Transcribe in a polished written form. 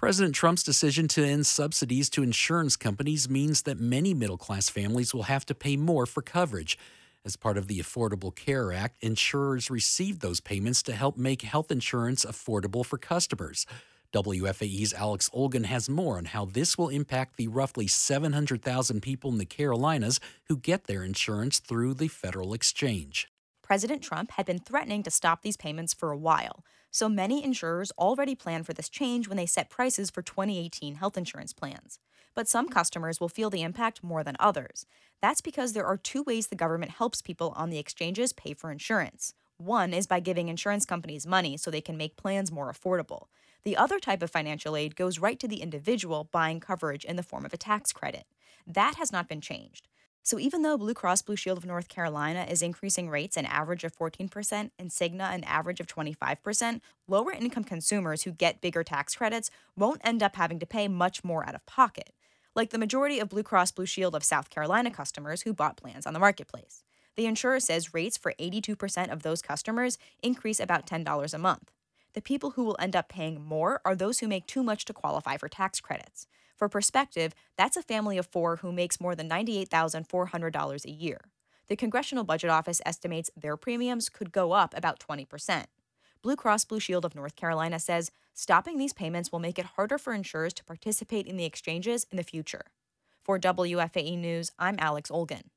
President Trump's decision to end subsidies to insurance companies means that many middle class families will have to pay more for coverage. As part of the Affordable Care Act, insurers received those payments to help make health insurance affordable for customers. WFAE's Alex Olgan has more on how this will impact the roughly 700,000 people in the Carolinas who get their insurance through the Federal Exchange. President Trump had been threatening to stop these payments for a while, so many insurers already planned for this change when they set prices for 2018 health insurance plans. But some customers will feel the impact more than others. That's because there are two ways the government helps people on the exchanges pay for insurance. One is by giving insurance companies money so they can make plans more affordable. The other type of financial aid goes right to the individual buying coverage in the form of a tax credit. That has not been changed. So even though Blue Cross Blue Shield of North Carolina is increasing rates an average of 14% and Cigna an average of 25%, lower income consumers who get bigger tax credits won't end up having to pay much more out of pocket, like the majority of Blue Cross Blue Shield of South Carolina customers who bought plans on the marketplace. The insurer says rates for 82% of those customers increase about $10 a month. The people who will end up paying more are those who make too much to qualify for tax credits. For perspective, that's a family of four who makes more than $98,400 a year. The Congressional Budget Office estimates their premiums could go up about 20%. Blue Cross Blue Shield of North Carolina says stopping these payments will make it harder for insurers to participate in the exchanges in the future. For WFAE News, I'm Alex Olgan.